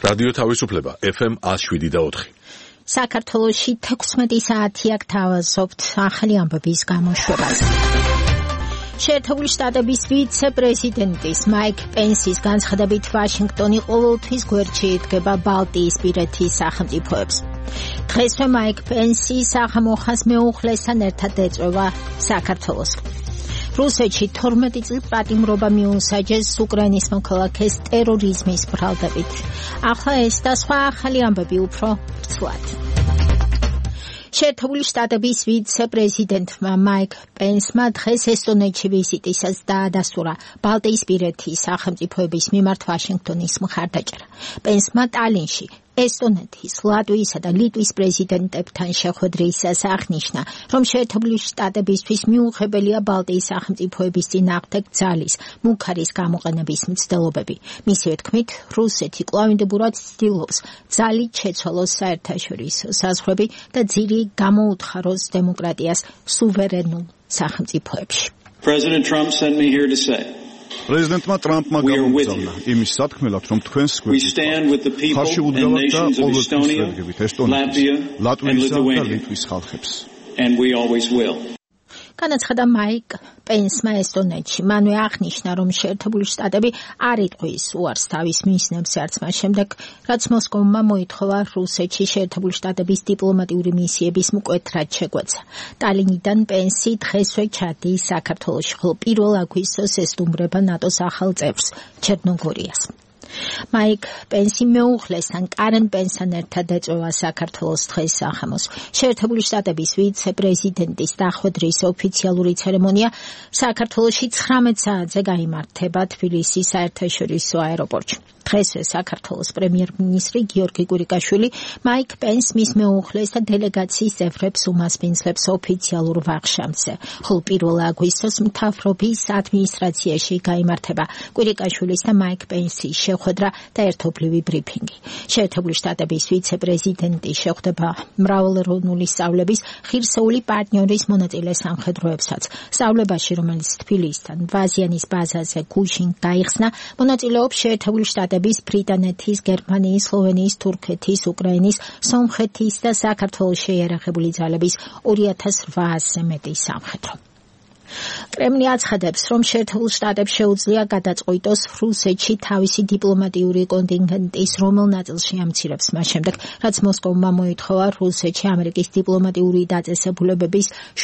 რადიო თავისუფლება FM 107.4. საქართველოში 16 საათი აქ თავაზობთ ახალი ამბების გამოშვებას. შეერთებული შტატების ვიცე-პრეზიდენტის მაიკ პენსის განცხადებით ვაშინგტონი ყოველთვის გვერდში იდგება ბალტიისპირეთის სახელმწიფოებს. დღესვე მაიკ პენსი საღამოხას მეუღლესთან ერთად ეწვევა საქართველოს. რუსეთში 12 წლის პატიმრობა მიუსაჯეს უკრაინის მოქალაქეს ტერორიზმის ბრალდებით. ახლა ეს და სხვა ახალი ამბები უფრო ცვლად. შეერთებული შტატების ვიცე-პრეზიდენტმა მაიკ პენსმა დღეს ესტონეთში ვიზიტისას დაადასტურა ბალტიისპირეთის სახელმწიფოების მიმართ ვაშინგტონის მხარდაჭერა. პენსმა ტალინში ესტონეთის, ლატვიისა და ლიტვის პრეზიდენტებთან შეხვედრისას აღნიშნა, რომ შეერთებული შტატებისთვის მიუღებელია ბალტიის სახელმწიფოების წინააღმდეგ ძალის, მუქარის გამოყენების მცდელობები. მისივე თქმით, რუსეთი კვლავინდებურად ცდილობს ძალით შეცვალოს საერთაშორისო საზღვრები და ძირი გამოუთხაროს დემოკრატიას სუვერენულ სახელმწიფოებში. President Trump sent me here to say პრეზიდენტმა ტრამპმა გამოგზავნა იმის სათქმელად, რომ თქვენს გვერდით ხარში უდგავართ და ყოველთვის ვერგებით ესტონეთის, ლატვიისა და ლიტვის ხალხებს. განაცხადა მაიკ პენსმა ესტონეთში. მანვე აღნიშნა, რომ შეერთებული შტატები არ იტყვის უარს თავის მისნებს არც მას შემდეგ, რაც მოსკოვმა მოითხოვა რუსეთში შეერთებული შტატების დიპლომატიური მისიების მკვეთრად შეგვეცა. ტალინიდან პენსი დღესვე ჩადის საქართველოში, ხოლო 1 აგვისტოს ესტუმრება ნატოს ახალ წევრს, ჩერნოგორიას. მაიკ პენსი მეუღლესთან კარენ პენსთან ერთად ეწვევა საქართველოს დღეს სახამოს. შეერთებული შტატების ვიცე-პრეზიდენტის დახვედრის ოფიციალური ცერემონია საქართველოში 19 საათზე გაიმართება თბილისის საერთაშორისო აეროპორტში. დღესვე საქართველოს პრემიერ-მინისტრი გიორგი კვირიკაშვილი მაიკ პენს მის მეუღლეს და დელეგაციის წევრებს უმასპინძლებს ოფიციალურ ვახშამზე, ხოლო 1 აგვისტოს მთავრობის ადმინისტრაციაში გაიმართება კვირიკაშვილის და მაიკ პენსის შეხვედრა და ერთობლივი ბრიფინგი. შეერთებული შტატების ვიცე-პრეზიდენტი შეხვდება მრავალეროვნული სწავლების ღირსეული პარტნიორის მონაწილე სამხედროებსაც. სწავლებაში, რომელიც თბილისთან ვაზიანის ბაზაზე გუშინ გაიხსნა, მონაწილეობს შეერთებული შტატების ბრიტანეთის, გერმანიის, სლოვენიის, თურქეთის, უკრაინის, სომხეთის და საქართველოს შეიარაღებული ძალების 2800-ზე მეტი სამხედრო. კრემლი აცხადებს, რომ შეერთებულ შტატებს შეუძლია გადაწყვიტოს რუსეთში თავისი დიპლომატიური კონტინგენტის რომელ ნაწილში ამცირებს მას შემდეგ, რაც მოსკოვმა მოითხოვა რუსეთში ამერიკის დიპლომატიური დაწესებულებების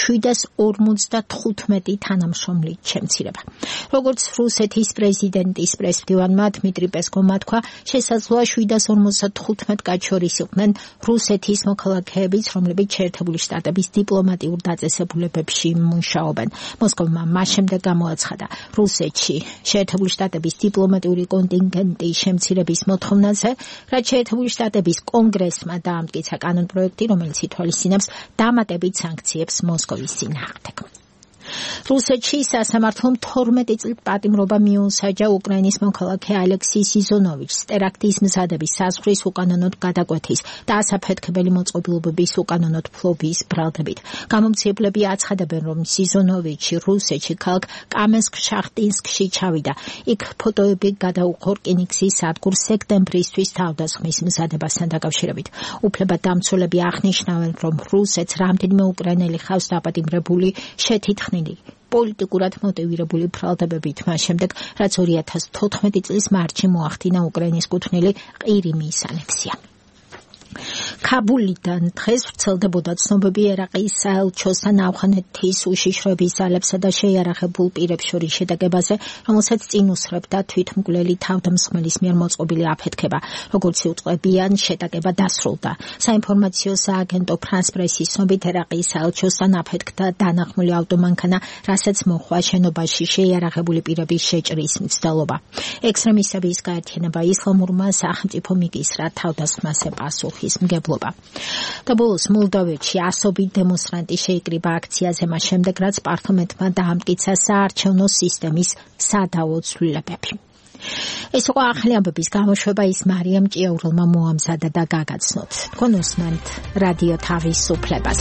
755 თანამშრომლით შემცირება. როგორც რუსეთის პრეზიდენტის პრესმდივანმა დმიტრი პესკოვმა თქვა, შესაძლოა 755 კაც შორის იყვნენ რუსეთის მოქალაქეებიც, რომლებიც შეერთებული შტატების დიპლომატიურ დაწესებულებებში მუშაობენ. მოსკოვმა მას შემდეგ გამოაცხადა რუსეთში შეერთებული შტატების დიპლომატიური კონტინგენტის შემცირების მოთხოვნაზე, რაც შეერთებული შტატების კონგრესმა დაამტკიცა კანონპროექტი, რომელიც ითვალისწინებს დამატებით სანქციებს მოსკოვის წინააღმდეგ. რუსეთში სასამართლომ 12 წლის პატიმრობა მიუსაჯა უკრაინის მოქალაქე ალექსი სიზონოვიჩს ტერაქტის მზადების საზღვრის უკანონოდ გადაკვეთის და ასაფეთქებელი მოწყობილობების უკანონოდ ფლობის ბრალდებით. გამომცემლები აცხადებენ, რომ სიზონოვიჩი რუსეთში ქალაქ კამენსკ-შახტინსკში ჩავიდა. იქ ფოტოები გადაუღო რკინიგზის სადგურს სექტემბრისთვის თავდასხმის მზადებასთან დაკავშირებით. უფლებადამცველები აღნიშნავენ, რომ რუსეთს რამდენიმე უკრაინელი ხავს დაპატიმრებული შეთითხნილი პოლიტიკურად მოტივირებული ბრალდებებით მას შემდეგ, რაც 2014 წლის მარტში მოახდინა უკრაინის კუთვნილი ყირიმის ანექსია. ქაბულიდან დღეს ვრცელდებოდა ცნობები ერაყის საელჩოსთან ავღანეთის უშიშროების ძალებსა და შეიარაღებულ პირებს შორის შეტაკებაზე, რომელსაც წინ უსწრებდა თვითმკვლელი თავდამსხმელის მიერ მოწყობილი აფეთქება. როგორც იუწყებიან, შეტაკება დასრულდა. საინფორმაციო სააგენტო ფრანს პრესის ცნობით, ერაყის საელჩოსთან აფეთქდა დანახმული ავტომანქანა, რასაც მოჰყვა შენობაში შეიარაღებული პირების შეჭრის მცდელობა. ექსტრემისტების გაერთიანება ისლამურმა სახელმწიფო მიკისრა თავდასხმაზე პასუხისმგებლობა. და ბოლოს მოლდოვეთში ასობით დემონსტრანტი შეიკრიბა აქციაზე მას შემდეგ, რაც პარლამენტმა დაამტკიცა საარჩევნო სისტემის სადავო ცვლილებები. ეს იყო ახალი ამბების გამოშვება, ის მარიამ ჭიაურელმა მოამზადა და გაგაცნოთ. თქვენ უსმენთ რადიო თავისუფლებას.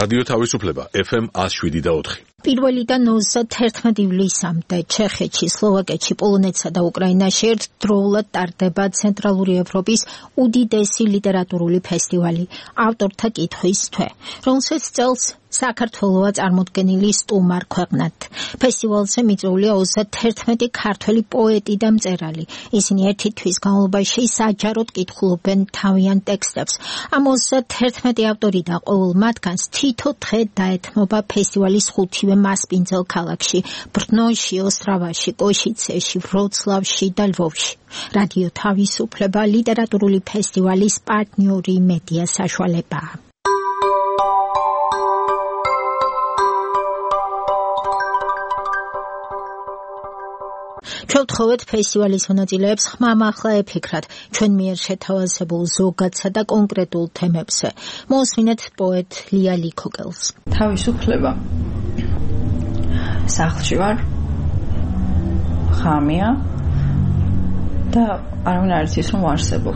რადიო თავისუფლება FM 107.4. პირველიდან 31 ივლისამდე ჩეხეთში, სლოვაკეთში, პოლონეთსა და უკრაინაში ერთდროულად ტარდება ცენტრალური ევროპის უდიდესი ლიტერატურული ფესტივალი ავტორთა კითხვის თვე, რომელსაც წელს საქართველოა წარმოდგენილი სტუმარ ქვეყნად. ფესტივალზე მიწვეულია 31 ქართველი პოეტი და მწერალი. ისინი ერთი თვის განმავლობაში საჯაროდ კითხულობენ თავიანთ ტექსტებს. ამ 31 ავტორი და ყოველ მათგანს თითო დღე დაეთმობა ფესტივალის ხუთივე მასპინძელ ქალაქში, ბრნოში, ოსტრავაში, კოშიცეში, ვროცლავში და ლვოვში. რადიო თავისუფლება ლიტერატურული ფესტივალის პარტნიორი მედია საშუალებაა. ჩვენ ვთხოვეთ ფესტივალის მონაწილეებს ხმამაღლა ეფიქრათ ჩვენ მიერ შეთავაზებულ ზოგადსა და კონკრეტულ თემებზე. მოусმინეთ პოეტ ლია ლიქოგელს. თავისუფლება. სახლში ვარ. ხამია და არავინ არ იცის რომ ვარსებობ.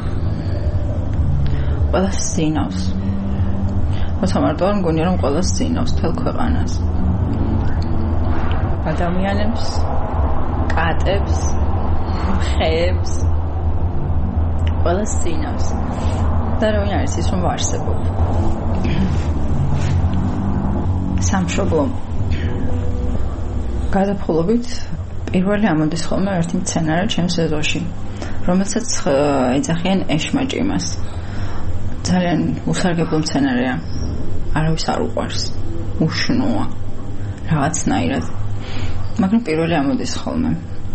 ყველა სცინავს. როცა მარტო არ მგონია რომ ყველა სცინავს თელ ქვეყანას. ადამიანებს კატებს, ხეებს, ყველა სცინავს და რა ვინ არის ის რომ ვარსებობ. სამშობლო გადაფხულობით პირველი ამოდის ხოლმე ერთი მცენარე ჩემს ეზოში, რომელსაც ეძახიან ეშმაჭიმას. ძალიან უსარგებლო მცენარეა, არავის არ უყვარს, უშნოა რაღაცნაირად. მაგრამ პირველი ამოდის ხოლმე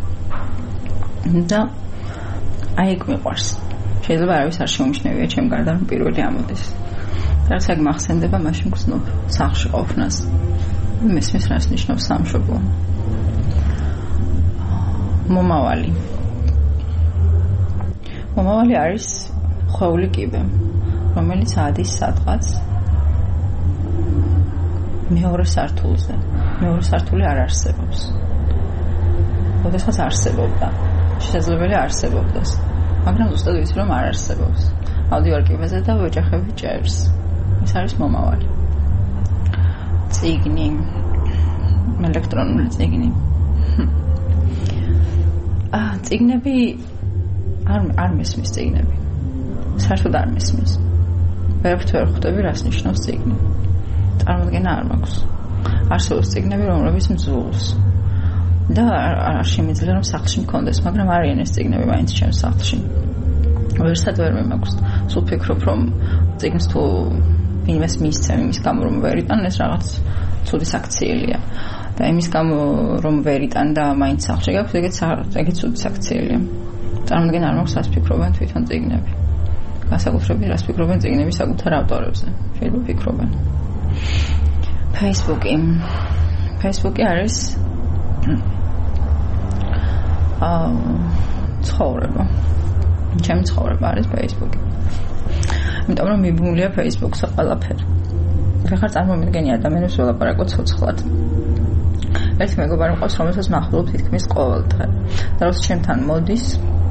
და აი ეგ მიყვარს. შეიძლება არავის არ შეუმჩნევია ჩემ გარდა რომ პირველი ამოდის. რაც ეგ მახსენდება მაშინ გრძნობ სახლში ყოფნას. მესმის რას ნიშნავს სამშობლო. მომავალი. მომავალი არის ხვეული კიბე, რომელიც ადის სადღაც მეორე სართულზე. მეორე სართული არ არსებობს. როდესაც არსებობდა, შესაძლებელია არსებობდეს, მაგრამ ზუსტად ვიცი რომ არ არსებობს. ავდივარ კიბეზე და ვეჯახები ჭერს. ეს არის მომავალი. წიგნი, ელექტრონული წიგნი. წიგნები არ მესმის წიგნები. საერთოდ არ მესმის. ვერაფრით ვერ ხვდები რას ნიშნავს წიგნი. წარმოდგენა არ მაქვს. არსებობს წიგნები, რომლებიც მძულს და არ შემიძლია რომ სახლში მქონდეს, მაგრამ არიან ეს წიგნები მაინც ჩემს სახლში. ვერსად ვერ მემაქვს. სულ ფიქრობ რომ წიგნს თუ ვინმეს მისცემ იმის გამო რომ ვერ იტან, ეს რაღაც ცუდი საქციელია და იმის გამო რომ ვერ იტან და მაინც სახლში გაქვს, ეგეც ცუდი საქციელია. წარმოდგენა არ მაქვს რას ფიქრობენ თვითონ წიგნები. განსაკუთრებით რას ფიქრობენ წიგნების საკუთარ ავტორებზე. შეიძლება ფიქრობენ. Facebook-ი არის ცხოვრება. ჩემი ცხოვრება არის Facebook-ი. იმიტომ რომ მიბმულია Facebook-ზე ყველაფერი. ვეღარ წარმომიდგენი ადამიანებს ველაპარაკო ცოცხლად. ერთი მეგობარი მყავს, რომელსაც ნახულობ თითქმის ყოველ დღე. და როცა ჩემთან მოდის,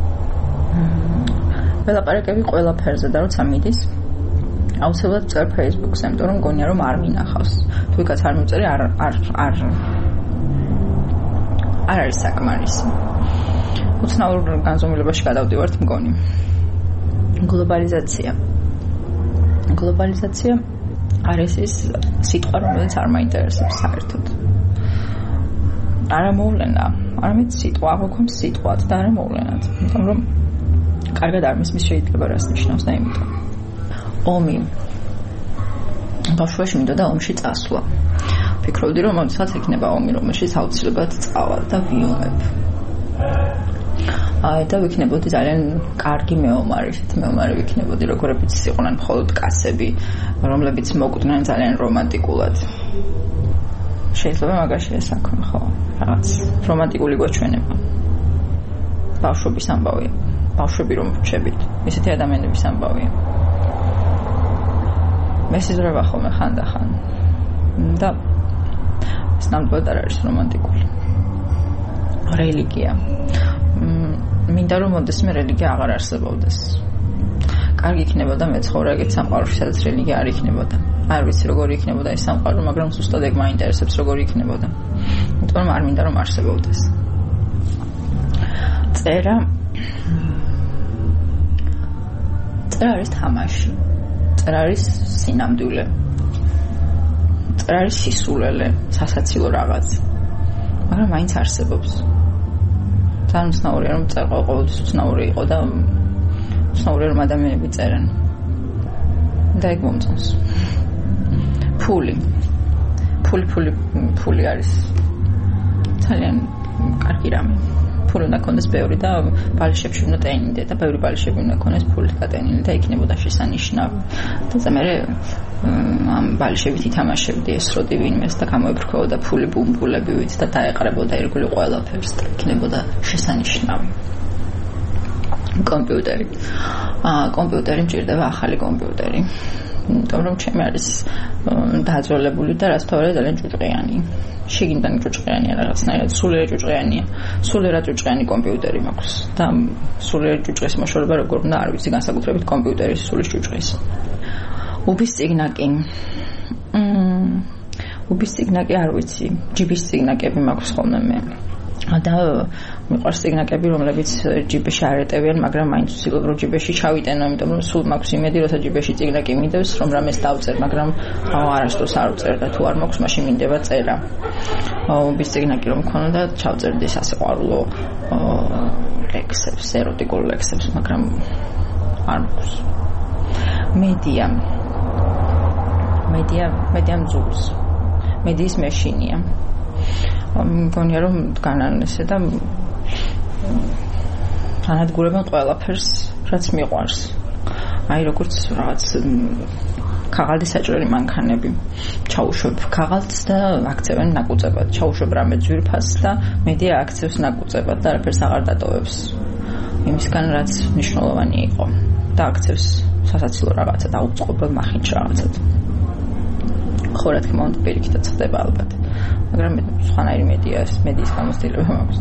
ველაპარაკები ყველაფერზე და როცა მიდის, აუცილებლად წერ Facebook-ზე, იმიტომ რომ მგონია რომ არ მინახავს. თუ ვიღაც არ მივწერი, არ არის საკმარისი. უცნაურ განზომილებაში გადავდივართ მგონი. გლობალიზაცია არის ის სიტყვა, რომელიც არ მაინტერესებს საერთოდ. არა მოვლენა, არამედ სიტყვა, აღვქვამს სიტყვად და არა მოვლენად. იმიტომ რომ კარგად არ მისმის შეიძლება რას ნიშნავს და იმიტომ. ომი. ბავშვობაში მინდოდა ომში წასვლა. ფიქრობდი რომ მოდესაც იქნება ომი, რომელშიც აუცილებლად წავალ და ვიომებ. და ვიქნებოდი ძალიან კარგი მეომარი, ისეთი მეომარი ვიქნებოდი, როგორებიც იყვნენ მხოლოდ კაცები, რომლებიც მოკვდნენ ძალიან რომანტიკულად. შეიძლება მაგაში ესაქვენ, ხო? რაღაც რომანტიკული გვაჩვენება. ბავშვობის ამბავია. ბავშვები რომ ვრჩებით, ესეთი ადამიანების ამბავია. მესიზრება ხოლმე ხანდახან და ეს ნამდვილად არ არის რომანტიკული. რელიგია. მინდა რომ მოდესმე რელიგია აღარ არსებობდეს. კარგი იქნებოდა მეცხოვრე ეგეთ სამყაროში, სადაც რელიგია არ იქნებოდა. არ ვიცი როგორი იქნებოდა ეს სამყარო, მაგრამ ზუსტად ეგ მაინტერესებს როგორი იქნებოდა. იმიტომ რომ არ მინდა რომ არსებობდეს. წერა არის თამაში. წერა არის სინამდვილე. წერა არის სისულელე, სასაცილო რაღაც. მაგრამ მაინც არსებობს. ძალიან უცნაურია რომ წერა ყოველთვის უცნაური იყო და უცნაურია რომ ადამიანები წერენ. და ეგ მომწონს. ფული არის ძალიან კარგი რამე. ფული უნდა ქონდეს ბევრი და ბალიშებში უნდა ტენინდე და ბევრი ბალიშები უნდა ქონდეს ფული გატენილი და იქნებოდა შესანიშნავი. და მე ამ ბალიშებით ითამაშებდი ეს როდი ვინმეს და გამოებრქებოდა ფული ბუმბულებივით და დაეყრებოდა ირგვლივ ყველაფერს და იქნებოდა შესანიშნავი. კომპიუტერი მჭირდება ახალი კომპიუტერი. იმიტომ რომ ჩემი არის დაძველებული და რასთავარია ძალიან ჭუჭყიანი. შიგნიდან ჭუჭყიანია რაღაცნაირად, სულიერ ჭუჭყიანია. სულიერად ჭუჭყიანი კომპიუტერი მაქვს და სულიერ ჭუჭყის მოშორება როგორ უნდა არ ვიცი, განსაკუთრებით კომპიუტერის სულის ჭუჭყის. უბის ციგნაკი არ ვიცი, ჯიბის ციგნაკები მაქვს ხოლმე მე. და მიყვარს ციგნაკები, რომლებიც ჯიბეში არ ეტევიან, მაგრამ მაინც ვცდილობ რომ ჯიბეში ჩავიტენო, იმიტომ რომ სულ მაქვს იმედი, როცა ჯიბეში ციგნაკი მიდევს, რომ რამეს დავწერ, მაგრამ არასდროს არ ვწერ და თუ არ მაქვს, მაშინ მინდება წერა. უბის ციგნაკი რომ მქონოდა, ჩავწერდი სასიყვარულო ლექსებს, ეროტიკულ ლექსებს, მაგრამ არ მაქვს. მედია მძულს. მედიის მეშინია. მგონია რომ განანესე და ანადგურებენ ყველაფერს, რაც მიყვარს. აი როგორც რაღაც ქაღალდი საჭრელი მანქანები. ჩაუშვებ ქაღალდს და აქცევენ ნაკუწებად. ჩაუშვებ რამე ძვირფასს და მედია აქცევს ნაკუწებად და არაფერს აღარ დატოვებს. იმისგან რაც მნიშვნელოვანი იყო და აქცევს სასაცილო რაღაცა და უწყობელ მახინჯ რაღაცად. ხო რა თქმა უნდა პირიქითაც ხდება ალბათ. მაგრამ სხვანაირი მედიის გამოცდილება მაქვს.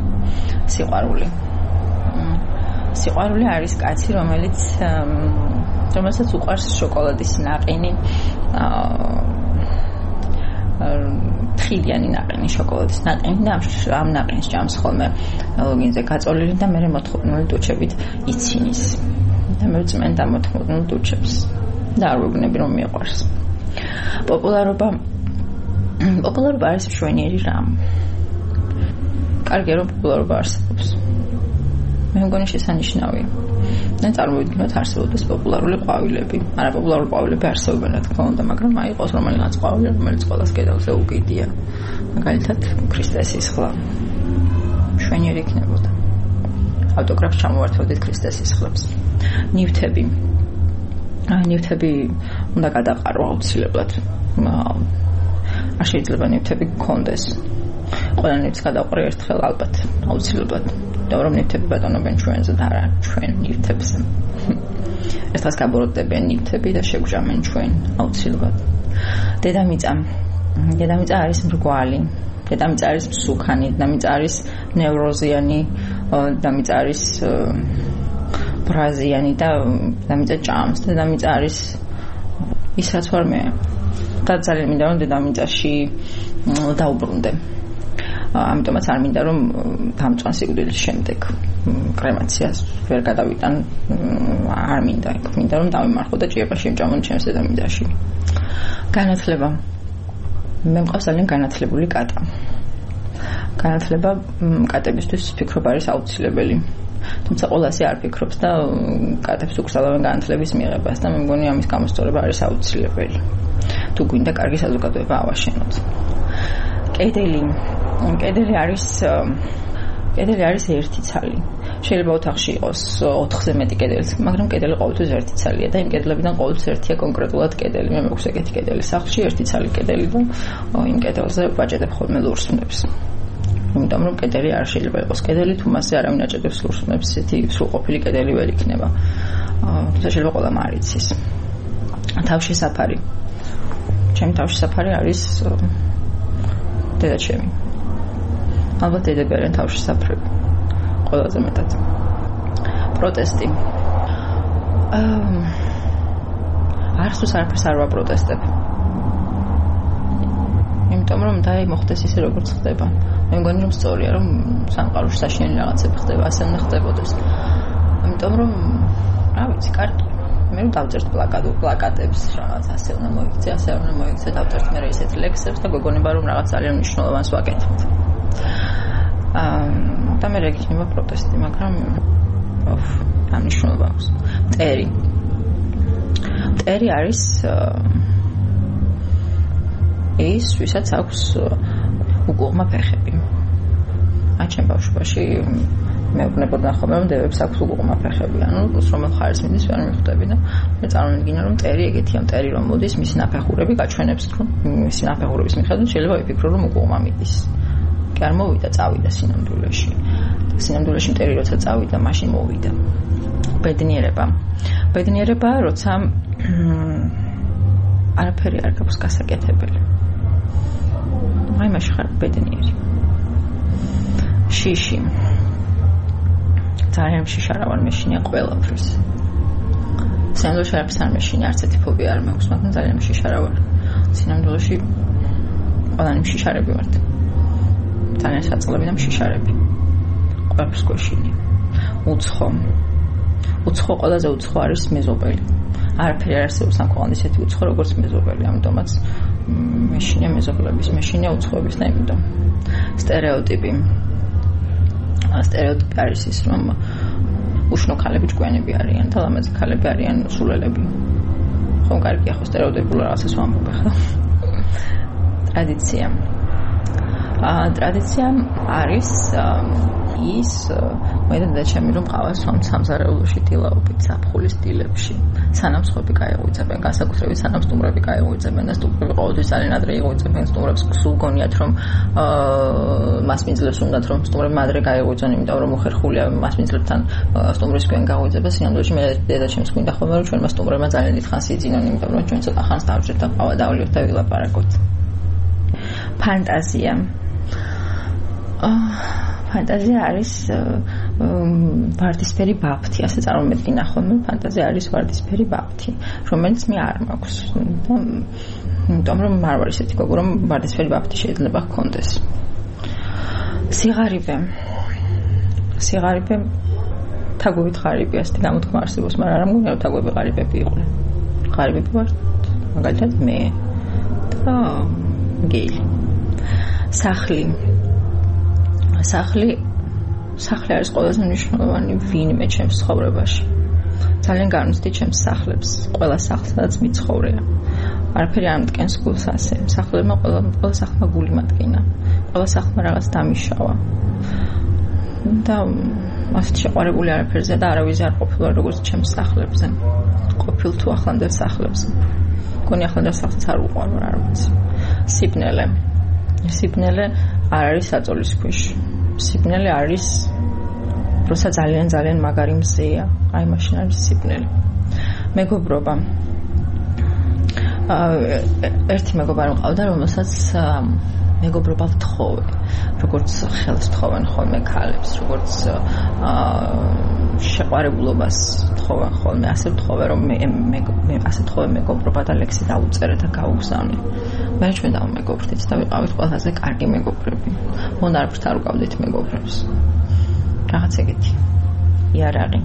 სიყვარული არის კაცი, რომელსაც უყვარს შოკოლადის ნაყინი, თხილიანი ნაყინი, შოკოლადის ნაყინი და ამ ნაყინს ჭამს ხოლმე ლოგინზე გაწოლილი და მე მოთხოვნილი ტუჩებით იცინის. და მე ვწმენ და მოთხოვნილ ტუჩებს და არ ვიგნები რომ მიყვარს. პოპულარობა არის მშვენიერი რამ. კარგია რომ პოპულარობა არსებობს. მე მგონი შესანიშნავია. და წარმოვიდგინოთ არსებობდეს პოპულარული ყვავილები. არაპოპულარული ყვავილები არსებობენ რა თქმა უნდა, მაგრამ აი იყოს რომელიღაც ყვავილი, რომელიც ყველას კედელზე უკიდია. მაგალითად ქრისტეს სისხლი. მშვენიერი იქნებოდა. ავტოგრაფს ჩამოვართვევდით ქრისტეს სისხლებს. ნივთები უნდა გადაყარო აუცილებლად. არ შეიძლება ნივთები გქონდეს. ყველა ნივთს გადაყრე ერთხელ ალბათ აუცილებლად. და რომ ნივთები ბატონობენ ჩვენზე და არა ჩვენ ნივთებზე. ერთას გაბოროტებენ ნივთები და შეგვჟამენ ჩვენ აუცილებლად. დედამიწა არის მრგვალი. დედამიწა არის მსუქანი, დედამიწა არის ნევროზიანი, დედამიწა არის ბრაზიანი და დედამიწა ჭამს. დედამიწა არის ის რაც ვარ მე. და ძალიან მინდა რომ დედამიწაში დაუბრუნდე. ამიტომაც არ მინდა რომ დამწვან სიკვდილის შემდეგ კრემაციას ვერ გადავიტან, არ მინდა. მინდა რომ დავიმარხო და ჭიებაში ვჭამონ ჩემს დედამიწაში. განათლება. მე მყავს ძალიან განათლებული კატა. განათლება კატებისთვის ფიქრობ არის აუცილებელი. თუმცა ყველასი არ ფიქრობს და კატებს უკრძალავენ განათლების მიღებას და მე მგონი ამის გამოსწორება არის აუცილებელი. თუ გვინდა კარგი საზოგადოება ავაშენოთ. კედელი არის ერთი ცალი. შეიძლება ოთახში იყოს 4-ზე მეტი კედელი, მაგრამ კედელი ყოველთვის ერთი ცალია და იმ კედლებიდან ყოველთვის ერთია კონკრეტულად კედელი. მე მექვს ეგეთი კედელი სახლში, ერთი ცალი კედელი და იმ კედელზე ვაჭედებ ხოლმე ლურსმნებს. იმიტომ რომ კედელი არ შეიძლება იყოს კედელი, თუ მასზე არავინ აჭედებს ლურსმნებს, ისეთი სრულყოფილი კედელი ვერ იქნება. თუმცა შეიძლება ყველა მარიცის. თავშესაფარი. ჩემი თავშესაფარი არის დედაჩემი. ალბათ დედები არიან თავშესაფრები. ყველაზე მეტად. პროტესტი. არასდროს არაფერს არ ვაპროტესტებ. იმიტომ რომ და მოხდეს ისე როგორც ხდება. მე მგონი რომ სწორია რომ სამყაროში საშინელი რაღაცები ხდება, ასე უნდა ხდებოდეს. იმიტომ რომ რა ვიცი, კარგი. მე რომ დავწერთ პლაკატებს, რაღაც ასე უნდა მოიქცე, ასე უნდა მოიქცე, დავწერთ მე ისეთ ლექსებს და გოგონება რომ რაღაც ძალიან მნიშვნელოვანს ვაკეთებთ. და მე რეგინება პროტესტი, მაგრამ ამ მნიშვნელობა აქვს. მტერი არის ის, ვისაც აქვს უკუღმა ფეხები. ჩემ ბავშვობაში მე ვგნებოდა ხოლმე რომ დევებს აქვს უკუღმა ფეხები. ანუ რომელ ხარეს მიდის ვერ მიხვდები და მე წარმოვიდგინე რომ მტერი ეგეთია, მტერი რომ მოდის, მისი ნაფეხურები გაჩვენებს რომ მისი ნაფეხურების მიხედვით შეიძლება ვიფიქრო რომ უკუღმა მიდის. კი არ მოვიდა, წავიდა სინამდვილეში. სინამდვილეში მტერი როცა წავიდა, მაშინ მოვიდა. ბედნიერება, როცა არაფერი არ გაქვს გასაკეთებელი. აი მაშინ ხარ ბედნიერი. შიში. ძალიან შიშარა ვარ მეშინია ყველაფრის. სინამდვილეში არაფერს არ მეშინია, არც ერთი ფობია არ მაქვს, მაგრამ ძალიან შიშარა ვარ. სინამდვილეში ყველანი შიშარები ვართ. ძალიან საწყლები და შიშარები. ყველაფერს გვეშინია. უცხო ყველაზე უცხო არის მეზობელი. არაფერი არ არსებობს ამ ქვეყანაში ისეთი უცხო როგორც მეზობელი, ამიტომაც მეშინია მეზობლების, მეშინია უცხოების და იმიტომ სტერეოტიპი არის ის, რომ უშნო ქალები ჭკვიანები არიან და ლამაზი ქალები არიან სულელები. ხომ კარგია ხო სტერეოტიპულ რაღაცას ვამბობ ახლა. ტრადიცია არის ის მე და ჩემი რომ ყავს სამზარეულოში დილაობით საფხულის დილებში სანამ სხვები გაეღვიძებენ განსაკუთრებით სანამ სტუმრები გაეღვიძებენ და სტუმრები ყოველთვის ძალიან ადრე იღვიძებენ სტუმრებს სულ გონიათ რომ მასმინძლებს უნდათ რომ სტუმრები ადრე გაეღვიძონ იმიტომ რომ უხერხულია მასმინძლებთან სტუმრის გვიან გაღვიძება სინამდვილეში მე და ჩემს გვინდა ხოლმე რომ ჩვენმა სტუმრებმა ძალიან დიდხანს იძინონ იმიტომ რომ ჩვენ ცოტა ხანს დავჭერთ და ყავა დავლიოთ და ვილაპარაკოთ ფანტაზია არის ვარდისფერი ბაფთი, ასე წარმომედგინა ხოლმე, ფანტაზია არის ვარდისფერი ბაფთი, რომელიც მე არ მაქვს. იმიტომ რომ არ ვარ ისეთი გოგო, რომ ვარდისფერი ბაფთი შეიძლება ჰქონდეს. სიღარიბე თაგვებით ღარიბია, ასეთი გამოთქმა არსებობს, მაგრამ არ მგონია რომ თაგვები ღარიბები იყვნენ. ღარიბები ვარ, მაგალითად მე და გეილი. სახლი არის ყველაზე მნიშვნელოვანი ვინმე ჩემს ცხოვრებაში. ძალიან განვცდი ჩემს სახლებს, ყველა სახლს, სადაც მიცხოვრია. არაფერი არ მტკენს გულს ასე. სახლებმა ყველა სახლმა გული მატკინა. ყველა სახლმა რაღაც დამიშავა. და ასეთ შეყვარებული არაფერზე და არავის არ ყოფილა როგორც ჩემს სახლებზე. ყოფილ თუ ახლანდელ სახლებზე. მგონი ახლანდელ სახლს არ უყვარ, არ ვიცი. სიბნელე არ არის საწოლის ქვეშ. სიბნელე არის როცა ძალიან მაგარი მზეა. აი მაშინ არის სიბნელე. მეგობრობა. ერთი მეგობარი მყავდა, რომელსაც მეგობრობა ვთხოვე. როგორც ხელს თხოვენ ხოლმე ქალებს, როგორც შეყვარებულობას თხოვენ ხოლმე, ასე ვთხოვე, რომ მე ასე თხოვე მეგობრობა და ლექსი დაუწერე და გავუგზავნე. მე ჩვენ დავმეგობრდით და ვიყავით ყველაზე კარგი მეგობრები. მონ არაფერს არ უკავდით მეგობრებს. რაღაც ეგეთი. იარაღი.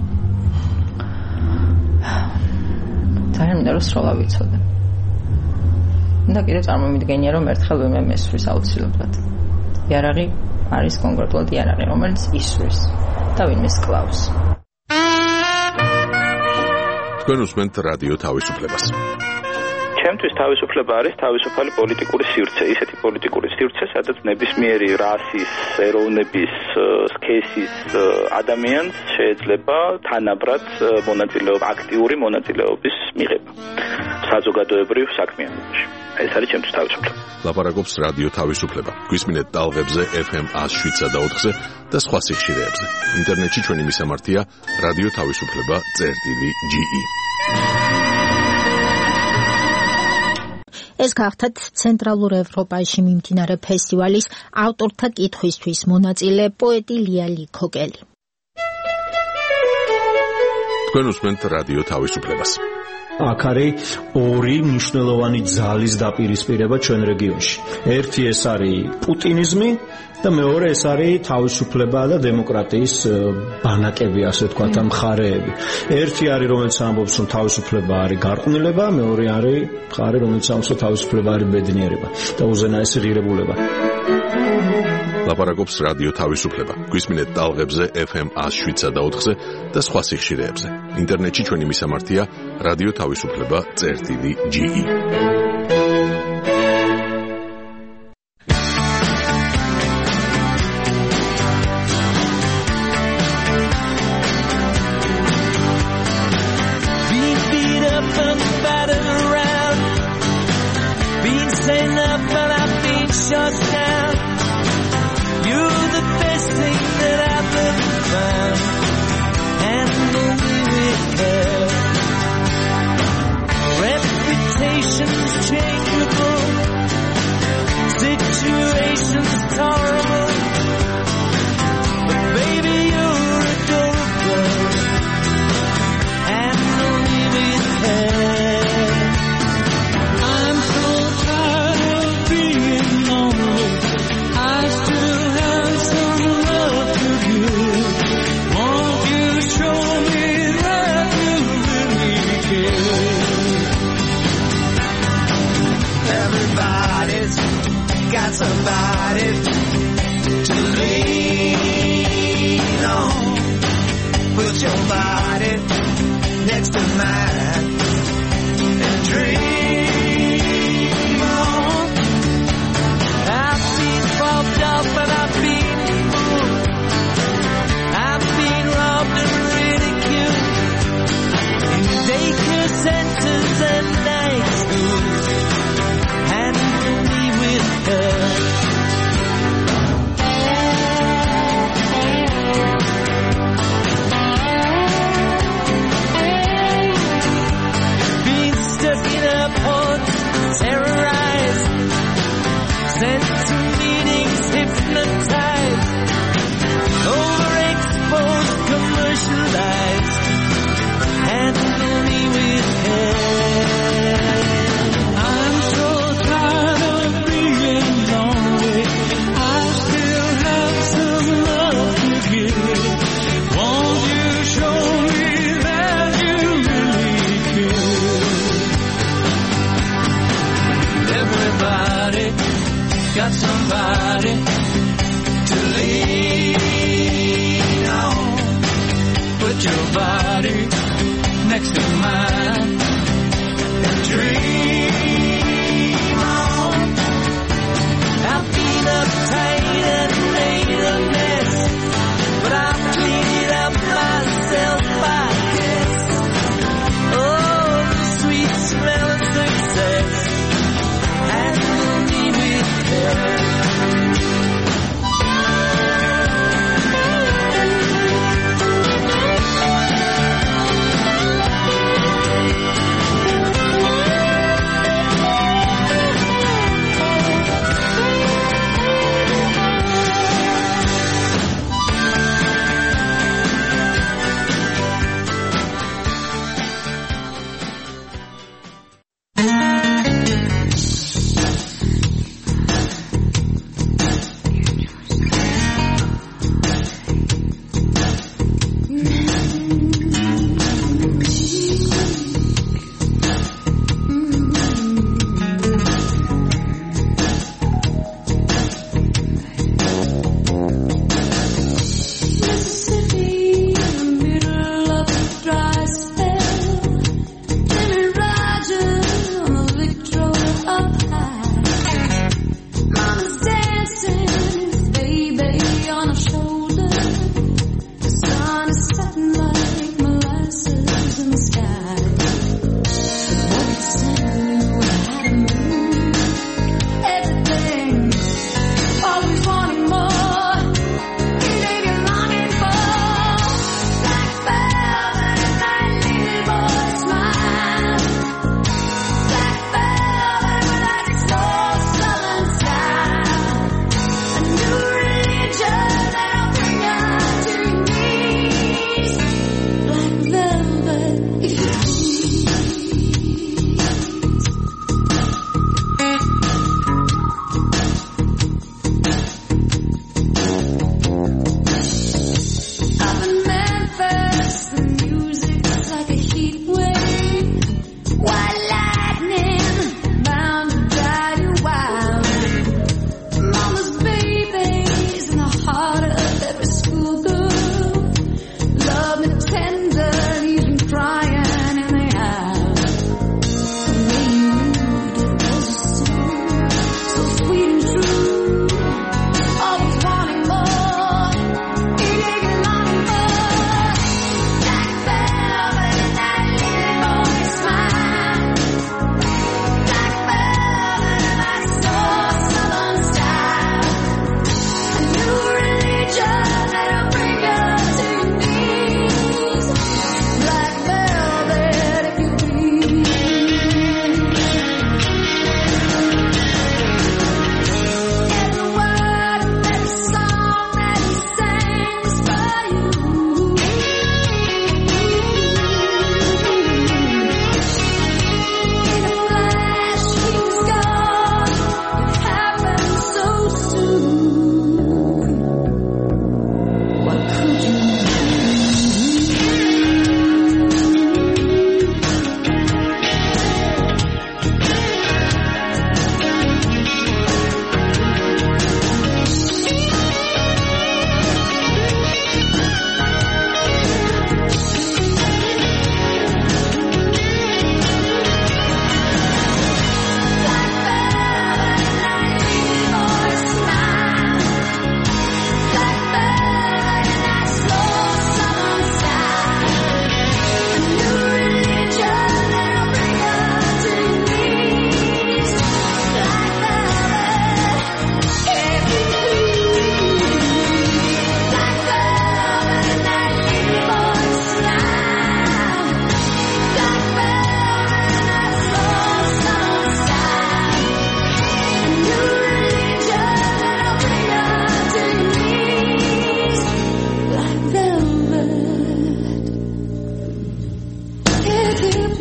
ძალიან მინდა რომ სროლა ვიცოდე. და კიდევ წარმომიდგენია რომ ერთხელ ვინმე მესვრის აუცილებლად. იარაღი არის კონკრეტულად იარაღი, რომელიც ისვრის და ვინმე სკლავს. თქვენ უსმენთ რადიო თავისუფლებას. ჩემთვის თავისუფლება არის თავისუფალი პოლიტიკური სივრცე, ისეთი პოლიტიკური სივრცე, სადაც ნებისმიერი რასის, ეროვნების, სქესის ადამიანს შეიძლება თანაბრად აქტიური მონაწილეობის მიღება საზოგადოებრივ საქმიანობაში. ეს არის ჩემთვის თავისუფლება. ლაპარაკობს რადიო თავისუფლება. გვისმინეთ ტალღებზე FM 107.4-ზე და სხვა სიხშირეებზე. ინტერნეტში ჩვენი მისამართია radioთავისუფლება.ge. ეს გახდათ ცენტრალურ ევროპაში მიმდინარე ფესტივალის ავტორთა კითხვისთვის მონაწილე პოეტი ლია ლიქოკელი. თქვენ უსმენთ რადიო თავისუფლებას. აქ არის ორი მნიშვნელოვანი ძალის დაპირისპირება ჩვენ რეგიონში. ერთი ეს არის პუტინიზმი და მეორე ეს არის თავისუფლება და დემოკრატიის ბანაკები, ასე ვთქვათ, მხარეები. ერთი არის, რომელიც ამბობს, რომ თავისუფლება არის გარყვნილება, მეორე არის მხარე, რომელიც ამბობს, რომ თავისუფლება არის ბედნიერება და უზენაესი ღირებულება. ლაპარაკობს რადიო თავისუფლება. გვისმინეთ ტალღებზე FM 107.4-ზე და სხვა სიხშირეებზე. ინტერნეტში ჩვენი მისამართია რადიო თავისუფლება.ge.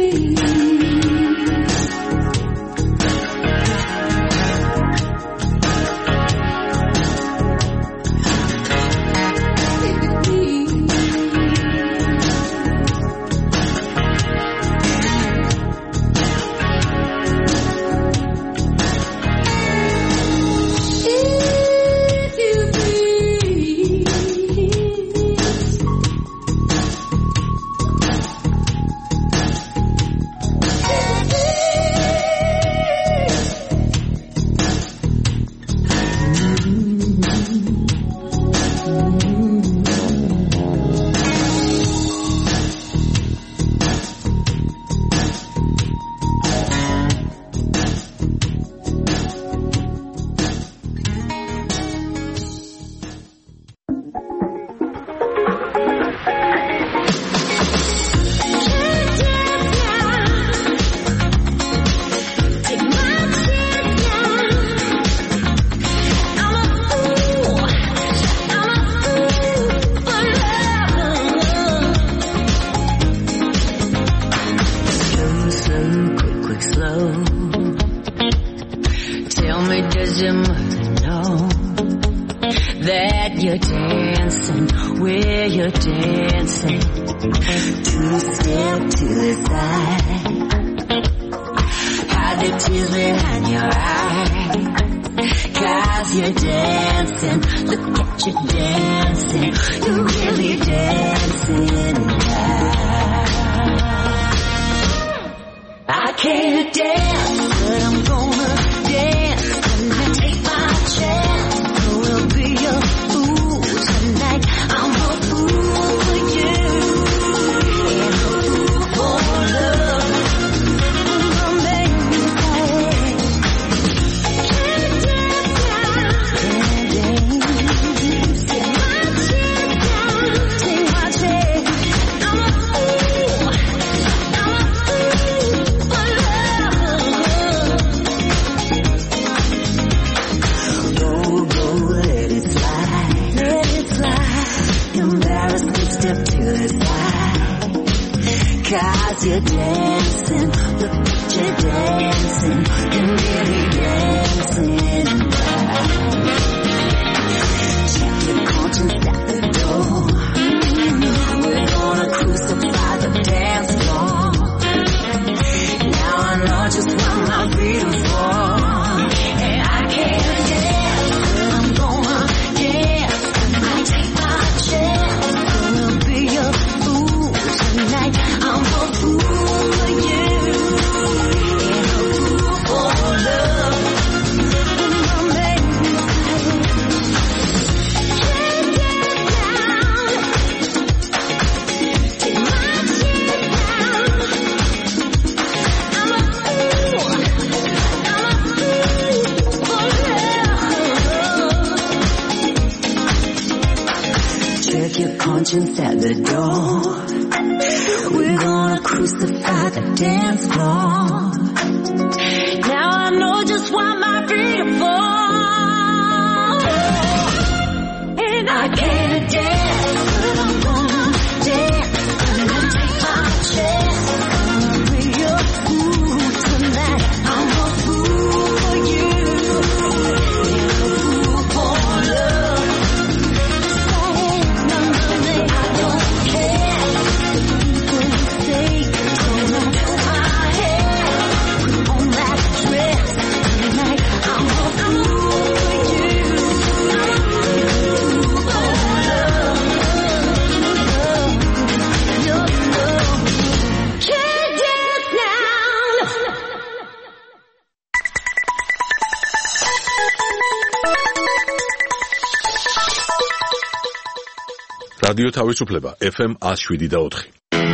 რადიო თავისუფლება FM 107.4.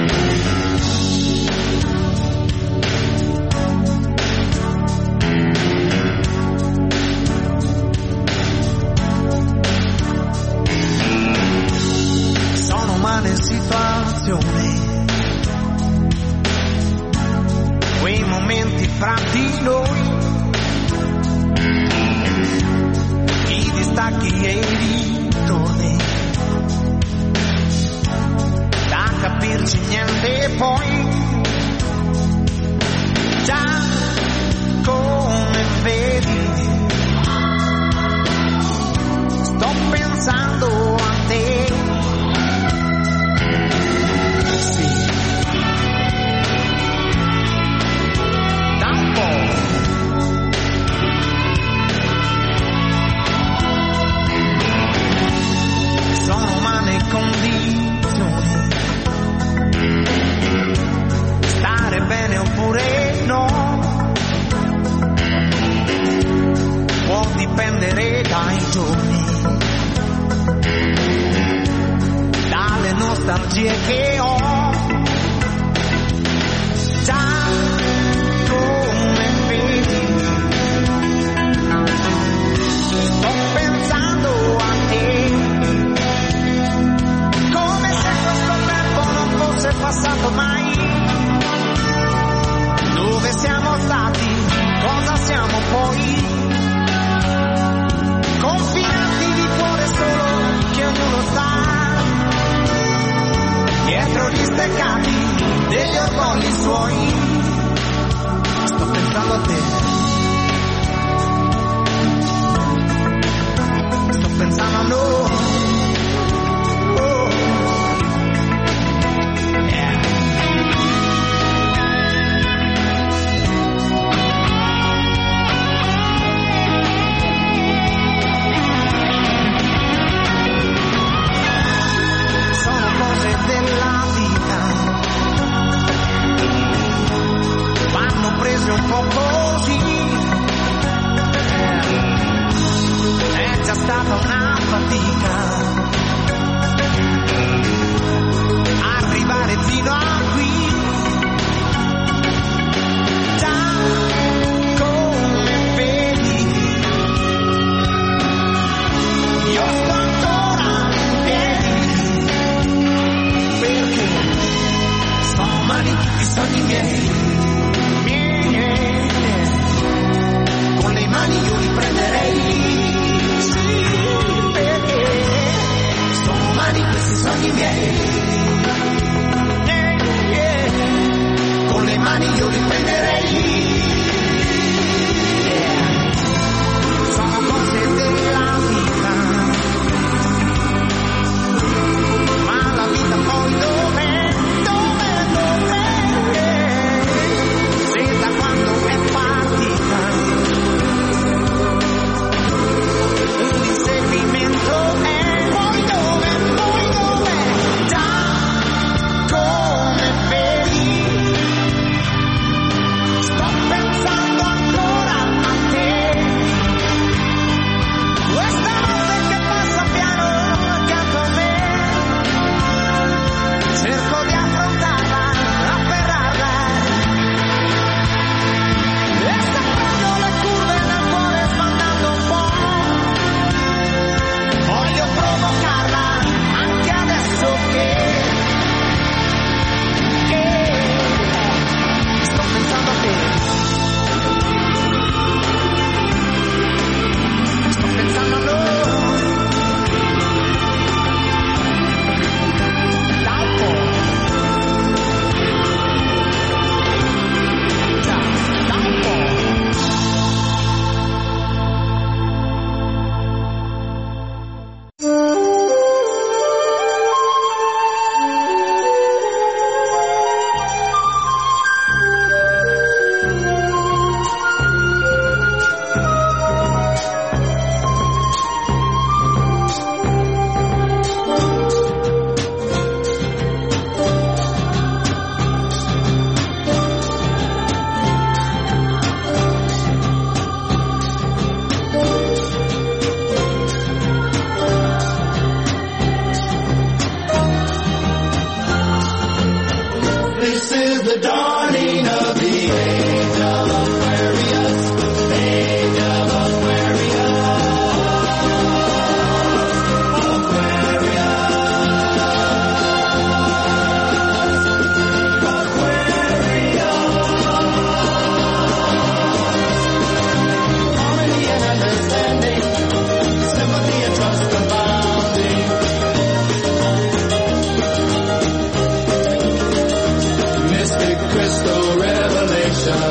Sono umane situazioni, quei momenti fra di noi, i distacchi e i ritorni, capirci niente poi, quando mai, dove siamo stati, cosa siamo poi, confinati di cuore solo che ognuno sta, dietro gli steccati degli orgogli suoi, sto pensando a te, sto pensando a noi. Prese un po' così, è già stata una fatica arrivare fino a qui, già come vedi io sto ancora in piedi, perché sono umani i sogni miei. Con le mani io li prenderei, sì, perché sono umani questi sogni miei, con le mani io li prenderei, sono cose della vita, ma la vita poi dov'è? Se da quando è partita un inseguimento è poi dove, già come vedi, sto pensando ancora a te, questa notte che passa piano accanto a me, cerco di affrontarla, afferrarla, e sta prendo le curve nel cuore sbandando un po', voglio provocarla anche adesso che sto pensando a te, sto pensando a noi, da un po', già, da un po'. This is the dawning of the age of Aquarius, age of Aquarius, harmony and understanding, sympathy and trust abounding. Mystic crystal revelation.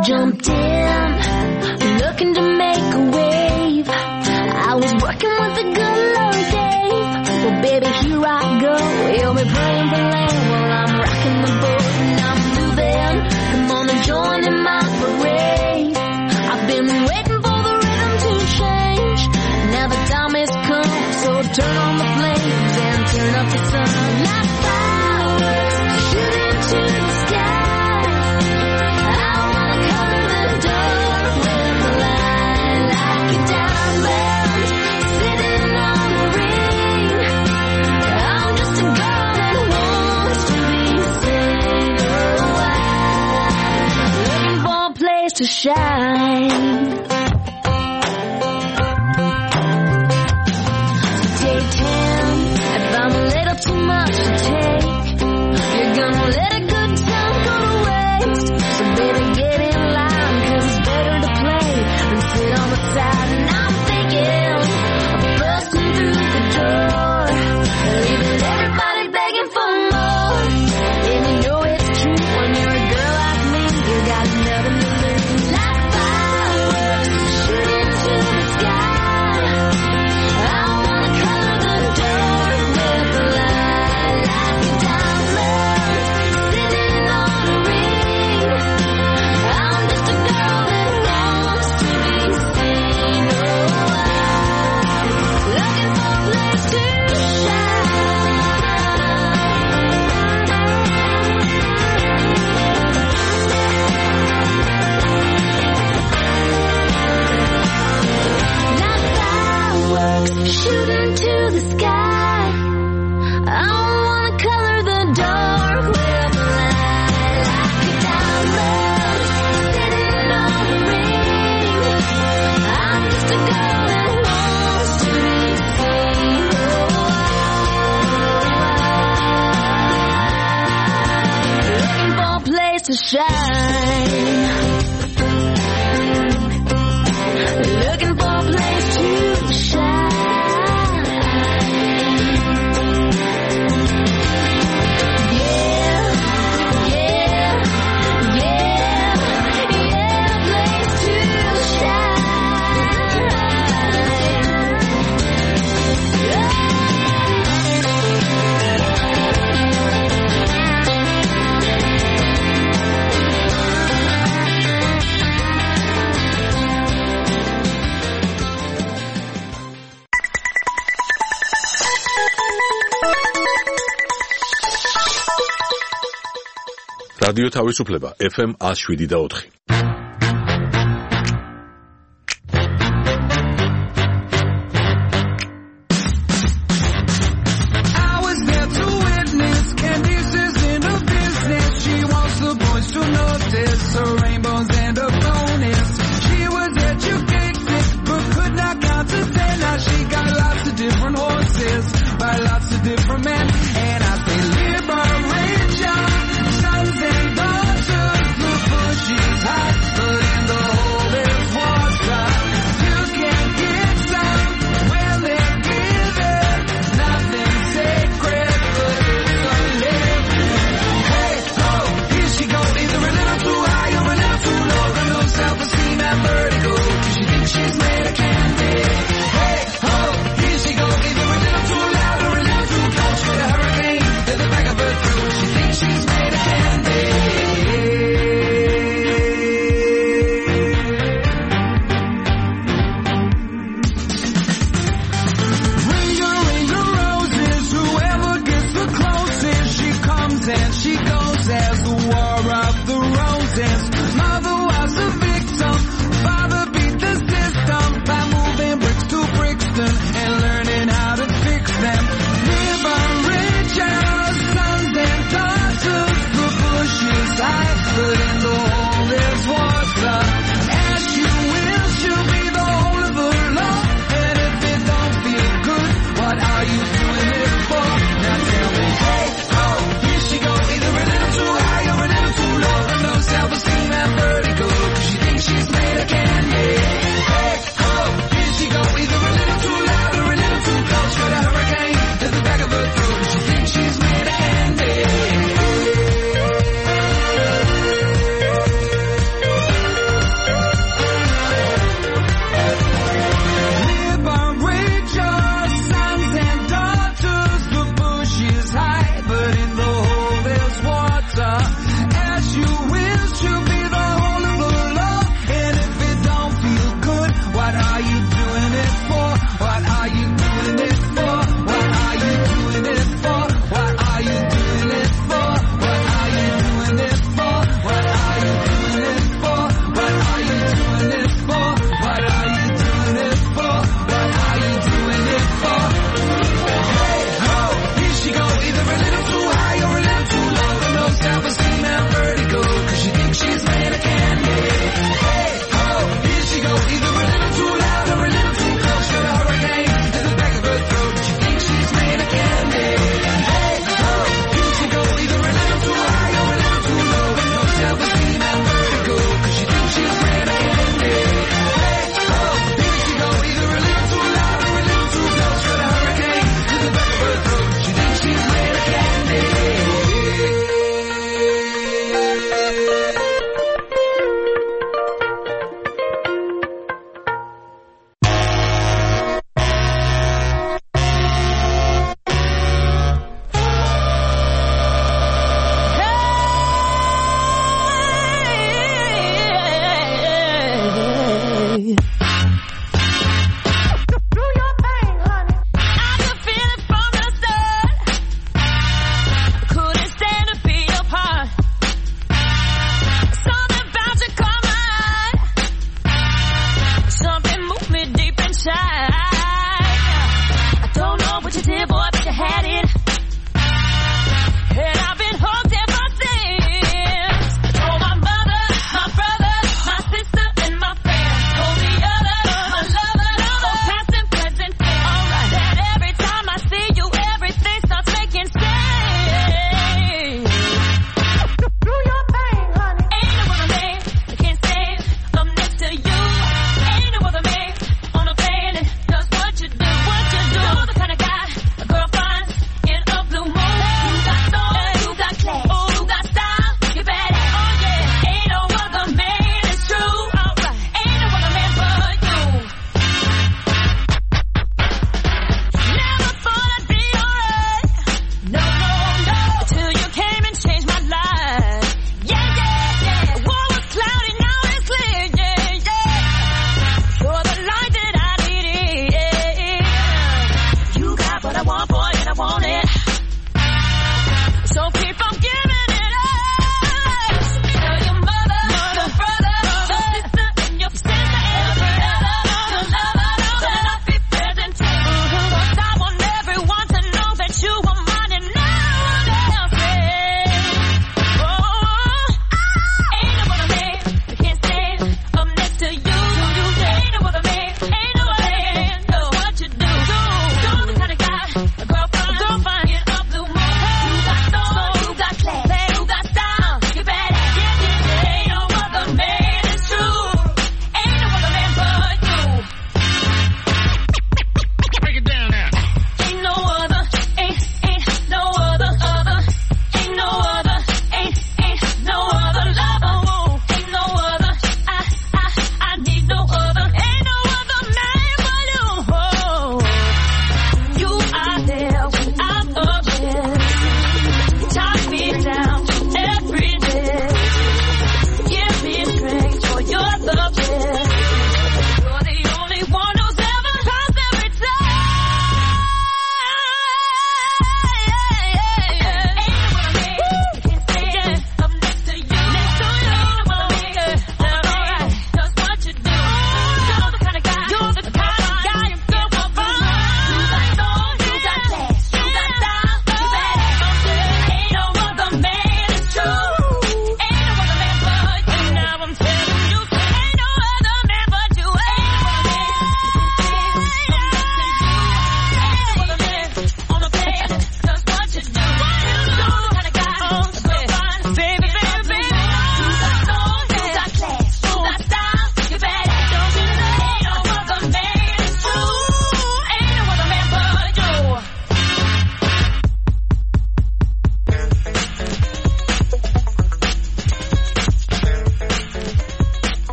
jumped in, looking to make a wave. I was working with the good Lord Dave. Well, baby, here I go. You'll be praying for land while I'm rocking the boat and I'm moving. Come on and join in my parade. I've been waiting for the rhythm to change. Now the time has come, so turn on the flames and turn up the sun. Like fireworks shooting to the sky. To shine. So take 10 if I'm a little too much to take. You're gonna let a good time go to waste. So baby, get in line, 'cause it's better to play than sit on the side. And I'm thinking of busting through the door, leaving everybody begging for more. And you know it's true when you're a girl like me, you got nothing to lose. Shooting to the sky. I wanna color the dark with light, like a diamond sitting on a ring. I'm just a girl that wants to be seen. Looking for a place to shine. Looking for a place to shine. რადიო თავისუფლება FM 107.4. By lots of different men, and I say liberation, sons and daughters, the bushes high.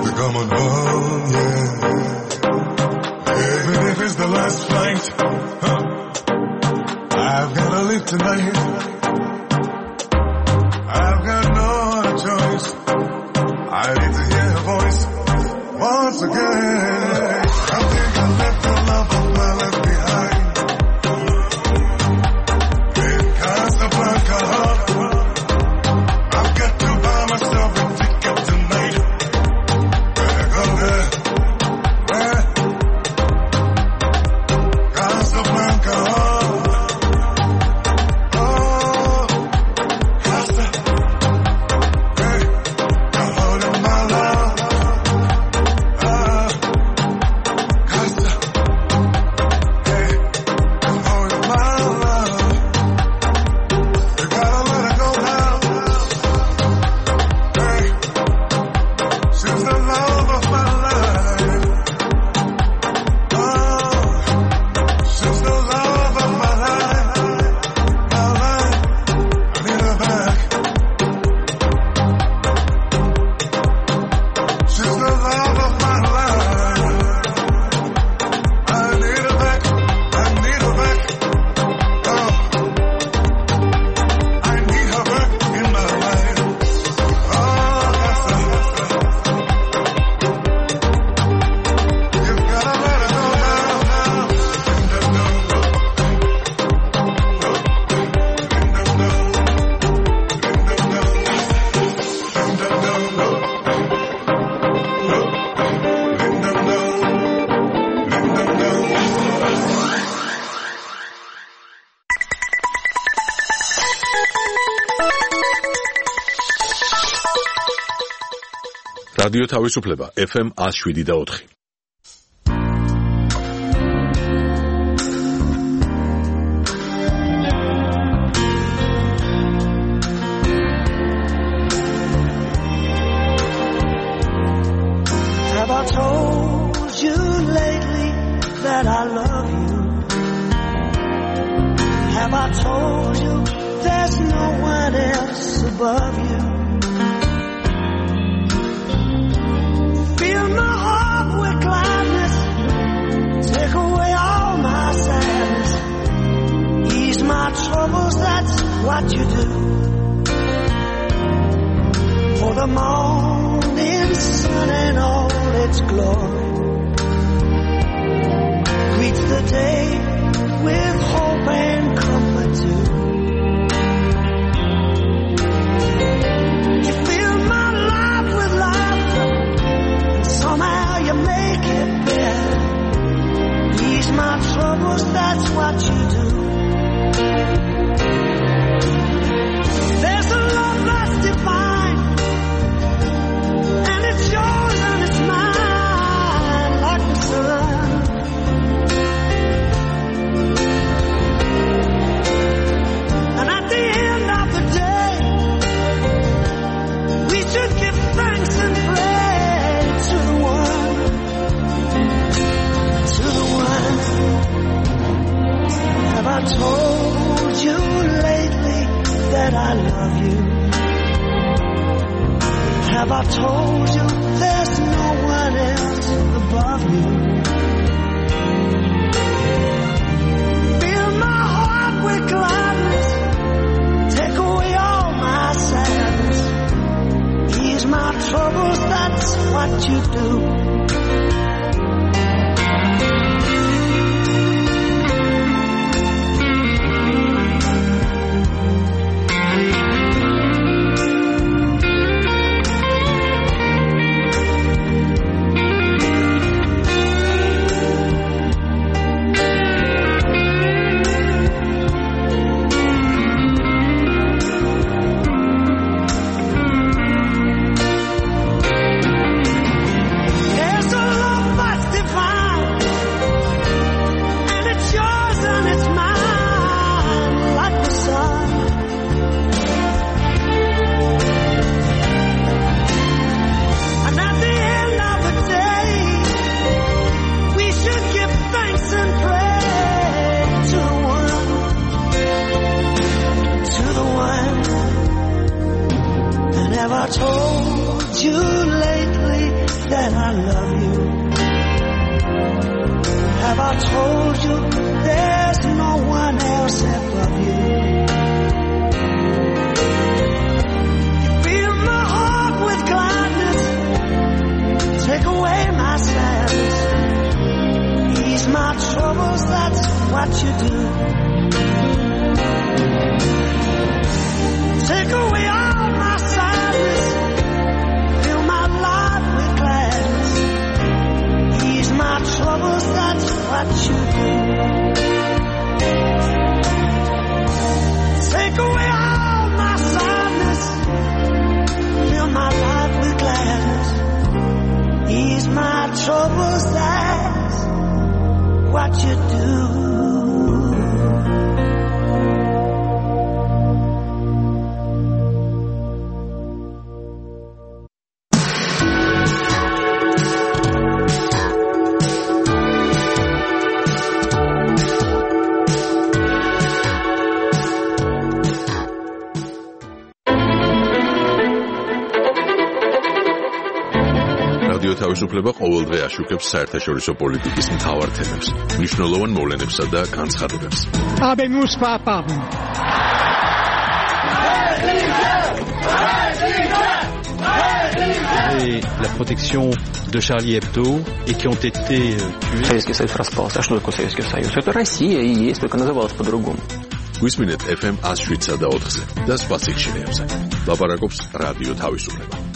come on home, yeah. Even if it's the last flight, I've gotta live tonight. I've got no other choice. I need to hear her voice once again. I think I left the love of my life behind. In Casablanca, I've got to buy myself a ticket tonight. Back on there, Casablanca. რადიო თავისუფლება FM 107.4. Have I told you lately that I love you? Have I told you there's no one else above you? Fill my heart with gladness, take away all my sadness, ease my troubles, that's what you do. For the morning sun and all its glory greets the day with hope and comfort too. You fill my life with laughter, and somehow you make it better. Ease my troubles, that's what you do. There's a love that's divine, and it's yours and it's mine, like the sun. And at the end of the day, we should give thanks and praise to the one, to the one. Have I told you lately that I love you? Have I told you there's no one else above you? Fill my heart with gladness, take away all my sadness, ease my troubles, that's what you do. There's a that I love you? Have I told you there's no one else above you? You fill my heart with gladness, take away my sadness, ease my troubles, that's what you do. Take away all my sadness, fill my life with gladness, ease my troubles, that's what you do. Take away all my sadness, fill my life with gladness, ease my troubles, that's what you do. თავისუფლება ყოველდღე აშუქებს საერთაშორისო პოლიტიკის მთავარ თემებს, მნიშვნელოვან მოვლენებსა და განცხადებებს. Habemus papam. Et la protection de Charlie Hebdo et qui ont été tués. Советский Союз распался. А что такое Советский Союз? Это Россия и есть, только называлась по-другому. გვისმინეთ FM 107.4-ზე და სხვა სიგნალებზე. ლაპარაკობს რადიო თავისუფლება.